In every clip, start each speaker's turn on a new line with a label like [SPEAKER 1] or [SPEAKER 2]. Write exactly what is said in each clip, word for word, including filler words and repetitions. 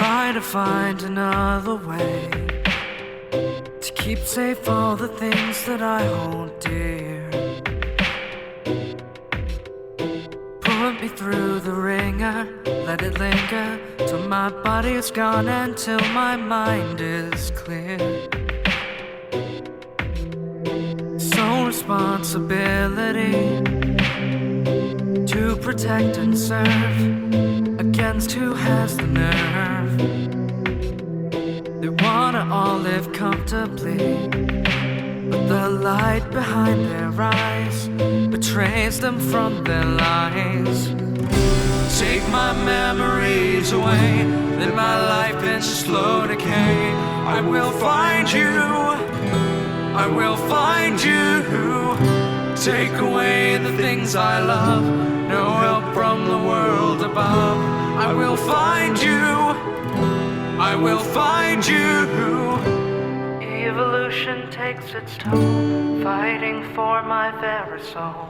[SPEAKER 1] try to find another way to keep safe all the things that I hold dear. Put me through the ringer, let it linger till my body is gone and till my mind is clear. Sole responsibility to protect and serve against who has the nerve. They wanna all live comfortably, but the light behind their eyes betrays them from their lies. Take my memories away, live my life in slow decay. I will find you, I will find you. Take away the things I love, no help from the world above. I will find you, I will find you. Evolution takes its toll, fighting for my very soul.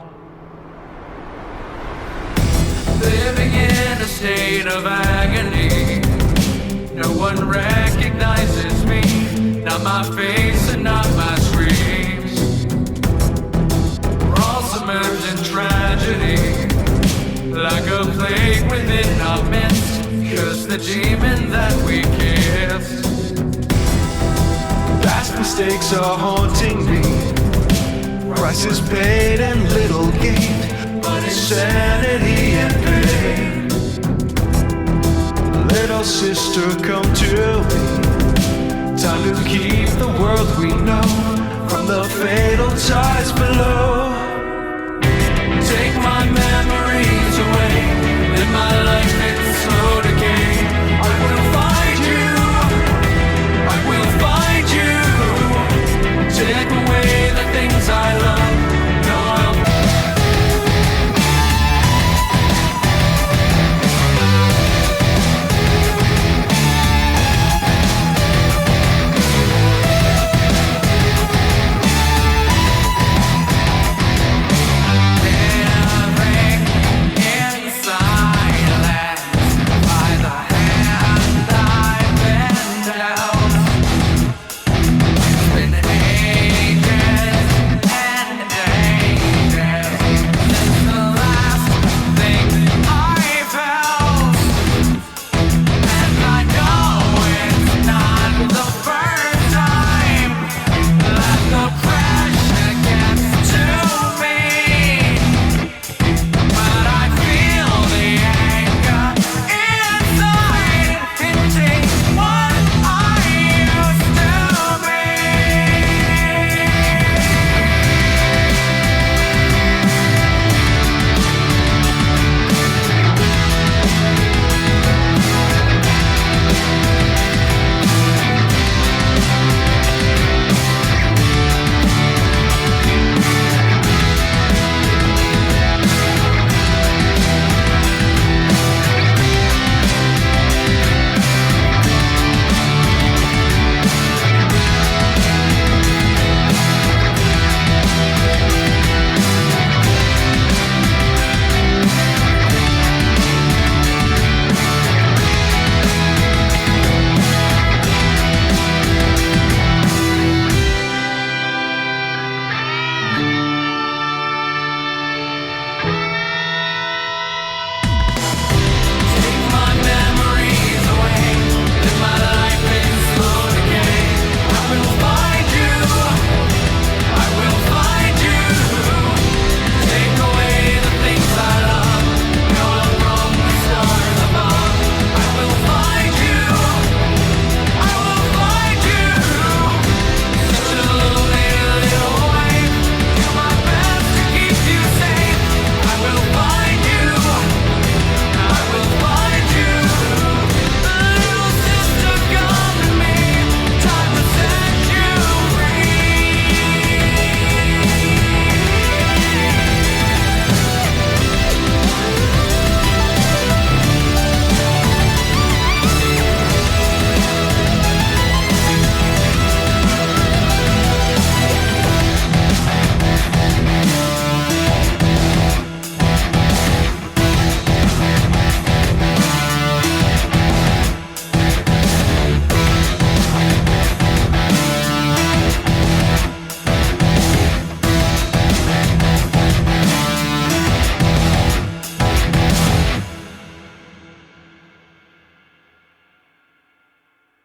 [SPEAKER 1] Living in a state of agony, no one recognizes me, not my face and not my screams. We're all submerged in tragedy, like a plague within our midst. Curse the demon that we kiss.
[SPEAKER 2] Past mistakes are haunting me, prices paid and little gained, insanity and pain. Little sister, come to me, time to keep the world we know from the fatal ties below.